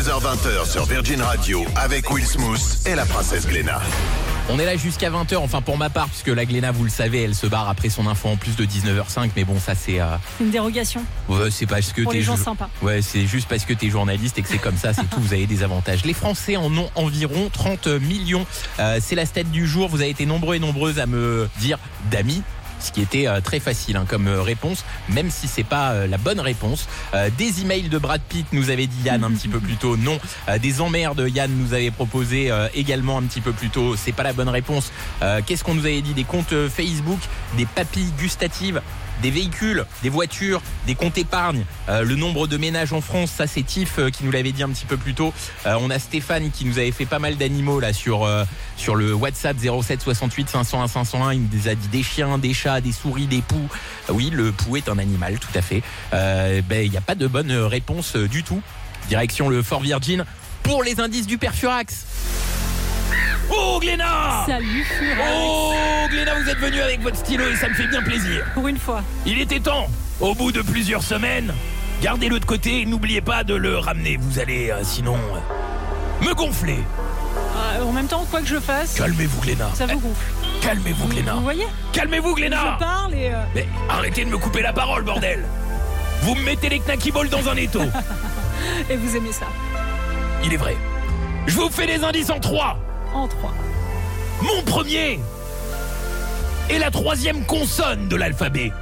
16h20 sur Virgin Radio avec Will Smooth et la princesse Gléna. On est là jusqu'à 20h, enfin pour ma part, puisque la Gléna, vous le savez, elle se barre après son info en plus de 19h05. Mais bon, ça c'est... une dérogation. Ouais, c'est parce que pour les gens sympas. Ouais, c'est juste parce que t'es journaliste et que c'est comme ça, c'est tout, vous avez des avantages. Les Français en ont environ 30 millions. C'est la stat du jour, vous avez été nombreux et nombreuses à me dire d'amis. Ce qui était très facile comme réponse, même si c'est pas la bonne réponse. Des emails de Brad Pitt, nous avait dit Yann un petit peu plus tôt, non. Des emmerdes, Yann nous avait proposé également un petit peu plus tôt, c'est pas la bonne réponse. Qu'est-ce qu'on nous avait dit? Des comptes Facebook, des papilles gustatives, des véhicules, des voitures, des comptes épargne, le nombre de ménages en France, ça c'est Tiff qui nous l'avait dit un petit peu plus tôt. On a Stéphane qui nous avait fait pas mal d'animaux là sur le WhatsApp 07 68 501 501. Il nous a dit des chiens, des chats, des souris, des poux. Oui, le pou est un animal, tout à fait. Il n'y a pas de bonne réponse du tout. Direction le Fort Virgin pour les indices du père Furax. Oh Gléna! Salut Furax! Oh Gléna, vous êtes venue avec votre stylo et ça me fait bien plaisir. Pour une fois. Il était temps, au bout de plusieurs semaines, gardez-le de côté et n'oubliez pas de le ramener. Vous allez sinon me gonfler. En même temps, quoi que je fasse, calmez-vous Gléna. Ça vous gonfle. Calmez-vous Gléna. Vous voyez? Calmez-vous Gléna. Je parle et... Mais arrêtez de me couper la parole, bordel. Vous me mettez les knacky balls dans un étau. Et vous aimez ça? Il est vrai. Je vous fais des indices en 3. En 3. Mon premier est la 3e consonne de l'alphabet.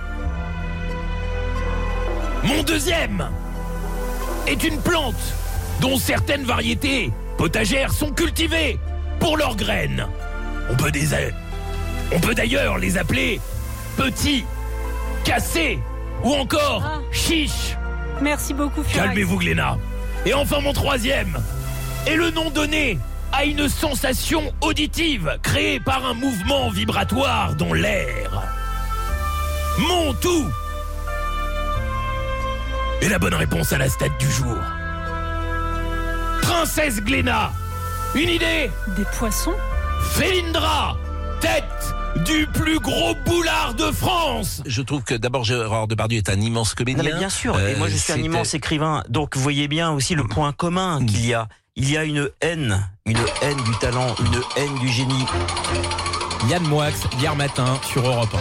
Mon deuxième est une plante dont certaines variétés potagères sont cultivées pour leurs graines. On peut d'ailleurs les appeler petits, cassés ou encore chiches. Merci beaucoup Furax. Calmez-vous Gléna. Et enfin mon troisième est le nom donné à une sensation auditive créée par un mouvement vibratoire dans l'air. Mon tout est la bonne réponse à la stat du jour. Princesse Gléna, une idée? Des poissons? Félindra, tête du plus gros boulard de France. Je trouve que d'abord Gérard Depardieu est un immense comédien. Non, mais bien sûr, et moi je suis un immense écrivain. Donc vous voyez bien aussi le point commun qu'il y a. Il y a une haine du talent, une haine du génie. Yann Moix, hier matin sur Europe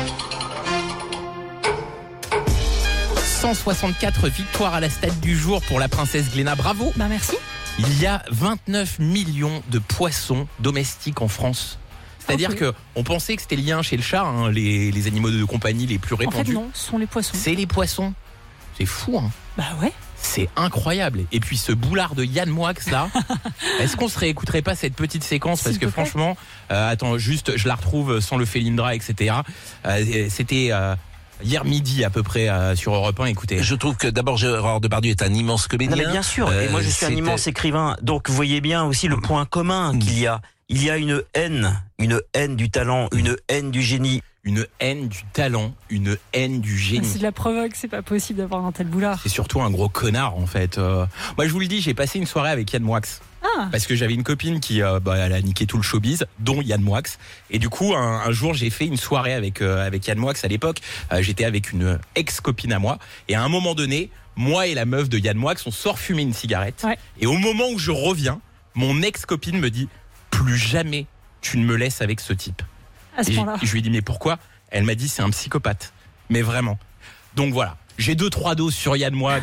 1. 164 victoires à la stat du jour pour la princesse Gléna, bravo. Bah merci. Il y a 29 millions de poissons domestiques en France. C'est-à-dire que on pensait que c'était lié chez le chat, les animaux de compagnie les plus répandus. En fait non, ce sont les poissons. C'est les poissons. C'est fou, hein. Bah ouais. C'est incroyable. Et puis ce boulard de Yann Moix là, est-ce qu'on se réécouterait pas cette petite séquence? Parce que franchement, attends, juste, je la retrouve sans le Félindra, etc. C'était hier midi à peu près sur Europe 1, écoutez. Je trouve que d'abord Gérard Depardieu est un immense comédien. Non, mais bien sûr, et moi je suis un immense écrivain. Donc vous voyez bien aussi le point commun qu'il y a. Il y a une haine du talent, une haine du génie. Une haine du talent, une haine du génie. C'est de la provoque, c'est pas possible d'avoir un tel boulard. C'est surtout un gros connard en fait. Moi je vous le dis, j'ai passé une soirée avec Yann Moix. Parce que j'avais une copine qui elle a niqué tout le showbiz, dont Yann Moix. Et du coup, un jour, j'ai fait une soirée avec Yann Moix à l'époque. J'étais avec une ex-copine à moi. Et à un moment donné, moi et la meuf de Yann Moix, on sort fumer une cigarette. Ouais. Et au moment où je reviens, mon ex-copine me dit « Plus jamais tu ne me laisses avec ce type ». À ce point-là. Je lui ai dit « Mais pourquoi ?» Elle m'a dit « C'est un psychopathe. » Mais vraiment. Donc voilà. J'ai 2-3 doses sur Yann Moix